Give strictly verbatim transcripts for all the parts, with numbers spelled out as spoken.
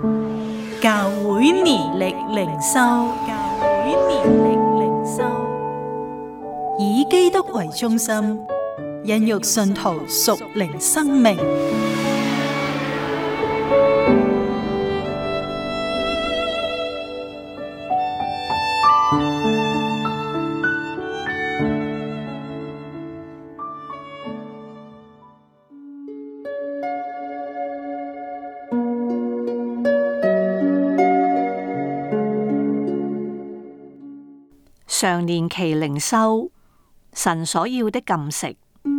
教會年曆靈修，教會年曆靈修，以基督為中心，孕育信徒屬靈生命。 常年期靈修，神所要的禁食。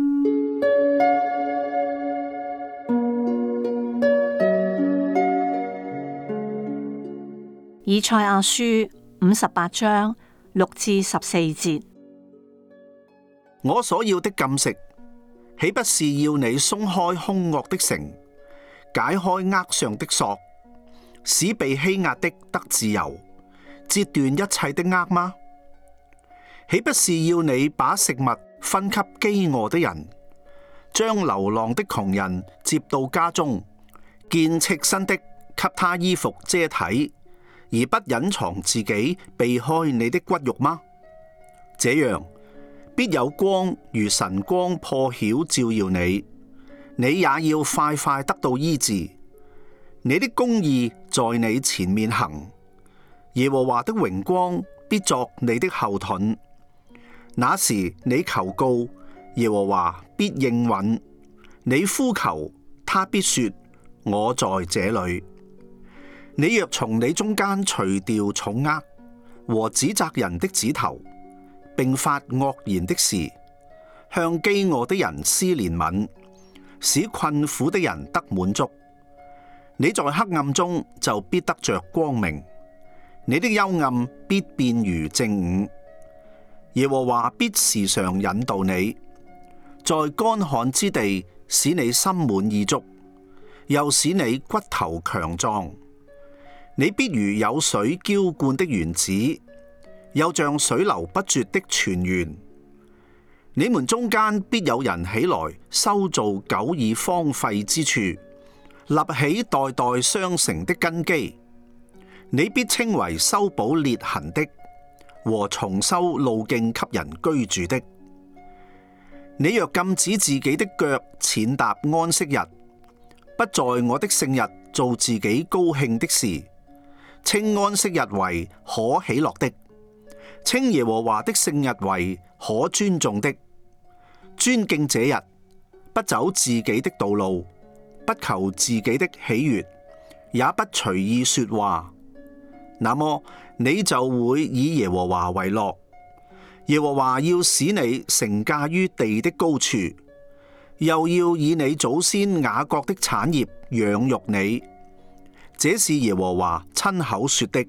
以賽亞書五十八章六至十四節。 我所要的禁食，豈不是要你鬆開兇惡的繩，解開軛上的索，使被欺壓的得自由，截斷一切的軛嗎？豈不是要你把食物分給飢餓的人，將流浪的窮人接到家中，見赤身的給他衣服遮體，而不隱藏自己，避開你的骨肉嗎？這樣，必有光如晨光破曉照耀你，你也要快快得到醫治。你的公義在你前面行，耶和華的榮光必作你的後盾。那時你求告，耶和華必應允；你呼求，他必說：我在這裏。你若從你中間除掉重軛和指責人的指頭，並發惡言的事，向飢餓的人施憐憫，使困苦的人得滿足，你在黑暗中就必得着光明，你的幽暗必變如正午。耶和華必時常引導你，在乾旱之地使你心滿意足，又使你骨頭強壯。你必如有水澆灌的園子，又像水流不絕的泉源。你們中間必有人起來修造久已荒廢之處，立起代代相承的根基。你必稱為修補裂痕的，和重修路徑給人居住的。你若禁止自己的腳踐踏安息日，不在我的聖日做自己高興的事，稱安息日為可喜樂的，稱耶和華的聖日為可尊重的，尊敬這日，不走自己的道路，不求自己的喜悅，也不隨意說話，那麼你就會以耶和華為樂。耶和華要使你乘駕於地的高處，又要以你祖先雅各的產業養育你。這是耶和華親口說的。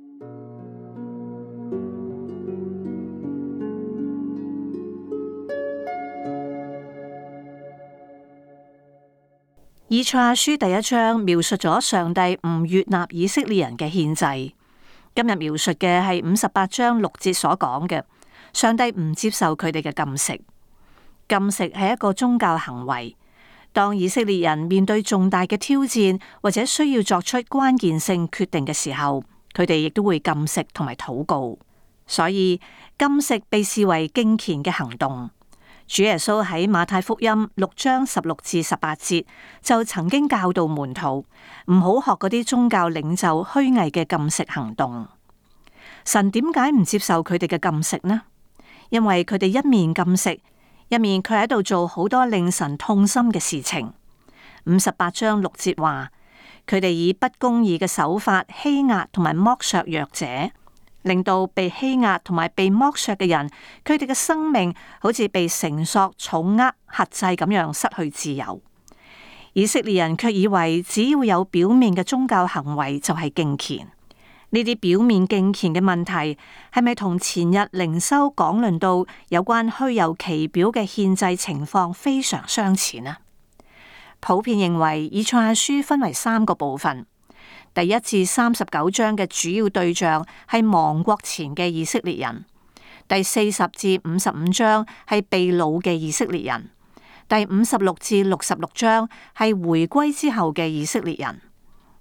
以賽亞書第一章描述咗上帝唔悅納以色列人嘅獻祭。今日描述嘅係五十八章六節所講嘅，上帝唔接受佢哋嘅禁食。禁食係一個宗教行為。當以色列人面對重大嘅挑戰或者需要作出關鍵性決定嘅時候，佢哋亦都會禁食同埋禱告。所以禁食被視為敬虔嘅行動。主耶穌喺馬太福音六章十六至十八節就曾經教導門徒唔好學嗰啲宗教領袖虛偽嘅禁食行動。神點解唔接受佢哋嘅禁食呢？因為佢哋一面禁食，一面佢喺度做好多令神痛心嘅事情。五十八章六節話，佢哋以不公義嘅手法欺壓同埋剝削弱者，令到被欺壓同埋被剝削嘅人，佢哋嘅生命好似被繩索重軛轄制咁樣失去自由。以色列人卻以為只要有表面嘅宗教行為就係敬虔。呢啲表面敬虔嘅問題係咪同前日靈修講論到有關虛有其表嘅獻祭情況非常相似呢？普遍認為以賽亞書分為三個部分。第一至三十九章嘅主要對象係亡國前嘅以色列人，第四十至五十五章係被擄嘅以色列人，第五十六至六十六章係回歸之後嘅以色列人。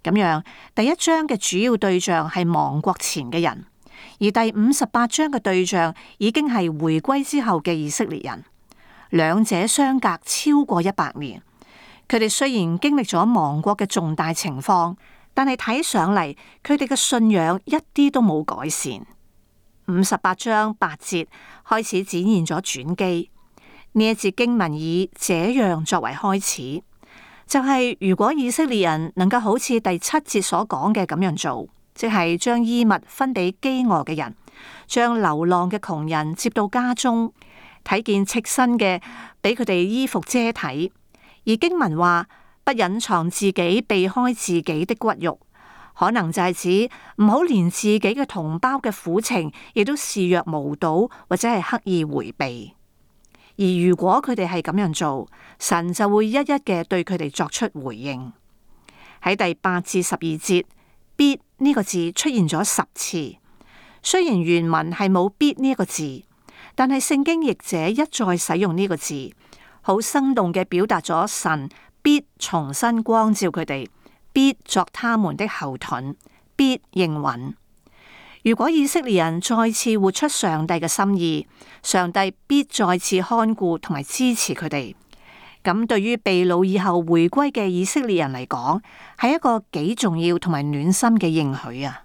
咁樣，第一章嘅主要對象係亡國前嘅人，而第五十八章嘅對象已經係回歸之後嘅以色列人。兩者相隔超過一百年，佢哋雖然經歷咗亡國嘅重大情況，但係睇上嚟，佢哋嘅信仰一啲都冇改善。五十八章八節開始展現咗轉機，呢一節經文以這樣作為開始。就係如果以色列人能夠好似第七節所講嘅咁樣做，即係將衣物分俾飢餓嘅人，將流浪嘅窮人接到家中，睇見赤身嘅俾佢哋衣服遮體。而經文話不隱藏自己，避開自己的骨肉，可能就係指唔好連自己嘅同胞嘅苦情亦都視若無睹，或者係刻意回避。而如果佢哋係咁樣做，神就會一一嘅對佢哋作出回應。喺第八至十二節，必呢個字出現咗十次。雖然原文係冇必呢一個字，但係聖經譯者一再使用呢個字，好生動嘅表達咗神必重新光照佢哋，必作他們的後盾，必應允。如果以色列人再次活出上帝嘅心意，上帝必再次看顧同埋支持佢哋。咁對於被擄以後回歸嘅以色列人嚟講，係一個幾重要同埋暖心嘅應許啊！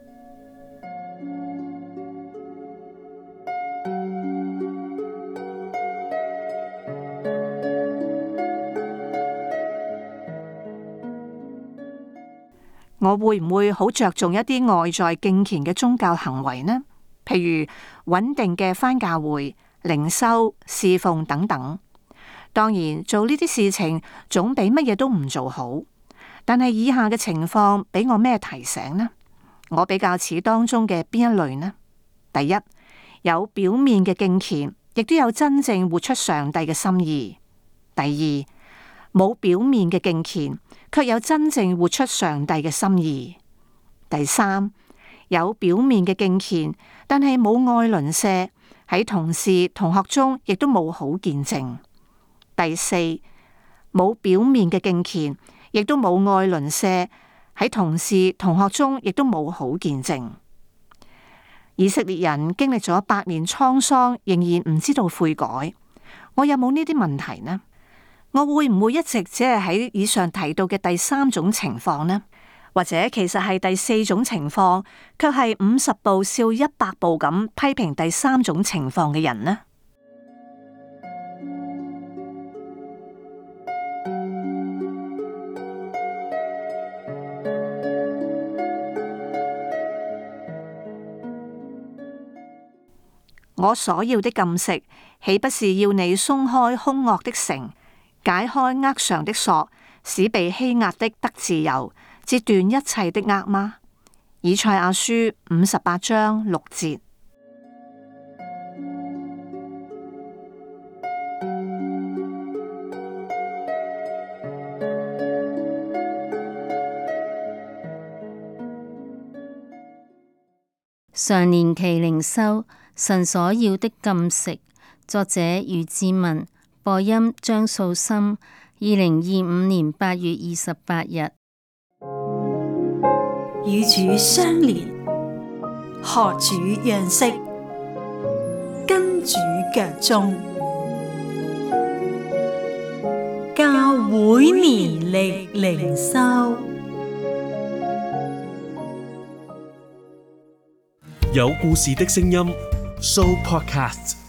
我會唔會好着重一啲外在敬虔嘅宗教行為呢？譬如穩定嘅返教會、靈修、侍奉等等。當然做呢啲事情總比乜嘢都唔做好。但係以下嘅情況俾我咩提醒呢？我比較似當中嘅邊一類呢？第一，有表面嘅敬虔，亦都有真正活出上帝嘅心意。第二，冇表面嘅敬虔，卻有真正活出上帝嘅心意。第三，有表面嘅敬虔，但係冇愛鄰舍，喺同事同學中亦都冇好見證。第四，冇表面嘅敬虔，亦都冇愛鄰舍，喺同事同學中亦都冇好見證。以色列人經歷咗百年滄桑，仍然唔知道悔改。我有冇呢啲問題呢？我會唔會一直只係喺以上提到嘅第三種情況呢？或者其實係第四種情況，卻係五十步笑一百步咁批評第三種情況嘅人呢？我所要的禁食，豈不是要你鬆開兇惡的繩，解開軛上的索，使被欺壓的得自由，截斷一切的軛嗎？以賽亞書五十八章六節。 常年期靈修，神所要的禁食，作者余志文，播音張素心，二零二五年八月二十八日。 與主相連，學主樣式，跟主腳蹤，教會年曆靈修。 有故事的聲音 ，Show Podcast。